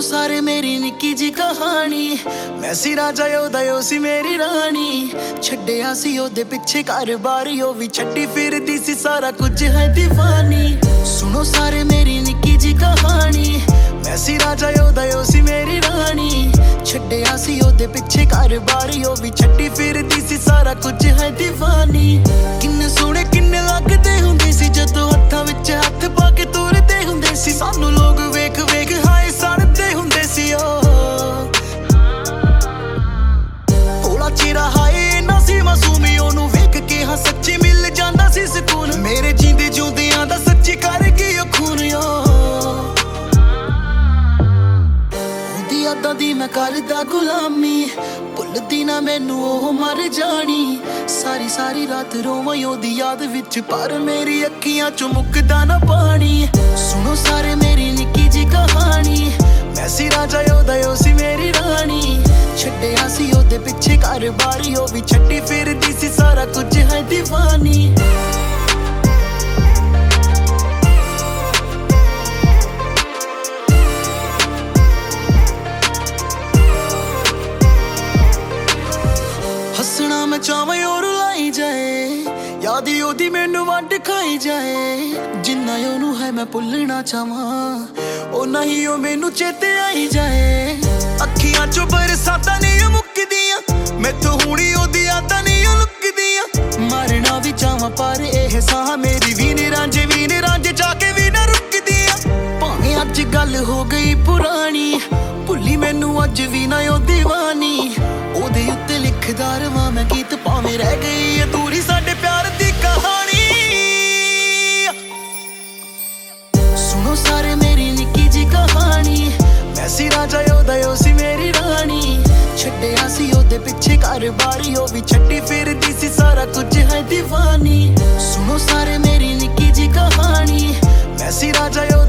सुनो सारे मेरी निक्की जी कहानी। मैं सी राजा ओदा सी मेरी रानी। छड्डिया सी ओदे पिछे घर बारी, ओ भी छड्डी फिरदी सी सारा कुछ है दीवानी। सुनो सारे मेरी निक्की जी कहानी। मैं सी राजा ओदा सी मेरी रानी। छड्डिया सी ओदे पिछे घर बारी, ओ भी छड्डी फिरदी सी सारा कुछ है दीवानी। किन्ने सोहणे किन्ने लगदे हुंदे सी जदों हत्थां विच हत्थ पा के तुरदे हुंदे सी। सानू लोग वेख वेख हाय सड़दे हुंदे सी। भोला चेहरा हाय ना सी मासूमी, ओनू वेख के हाँ सच्ची मिल जांदा सी सकून। मेरे जींदे जूंदियां दा सच्ची कर गई ओ खून। ओदी यादां दी मैं करदा गुलामी, भुलदी ना मैनू ओह मर जानी। सारी सारी रात रोवां ओदी याद विच, पर मेरी अखियां चों मुकदा ना पानी। सुनो सारे मेरी निक्की जी कहानी। मैं सी राजा ओदा सी मेरी रानी। छड्डिया सी ओदे पिछे घर बारी, ओ भी छड्डी फिरदी सी सारा कुछ है दीवानी। हसना मैं चावां और रुलाई जाए, याद ओदी मैनू वंड खाई जाए। जिन्ना ओनू है मैं भुलना चाहां, ओ नहीं ओ मैनू चेते आई जाए। अखियां चों बरसातां नहीं मुकदियां, मैथों हुणी ओदी यादां नहीं लुकदियां। मरना भी चाहां पर एह साह मेरी वी नी रांझे जाके भी ना रुकदियां। भावें अज गल हो गई पुरानी, भुली मैनू अज भी ना ओ दीवानी। ओदे उत्ते लिखदा रवां मैं गीत, भावें रह गई अधूरी साडे प्यार दी कहानी। सुनो सारे मेरी निक्की जी कहानी। मैं सी राजा ओदा सी मेरी रानी। छड्डिया सी ओदे पिछे घर बारी, ओ भी छड्डी फिरदी सी सारा कुछ है दीवानी। सुनो सारे मेरी निक्की जी कहानी। मैं सी राजा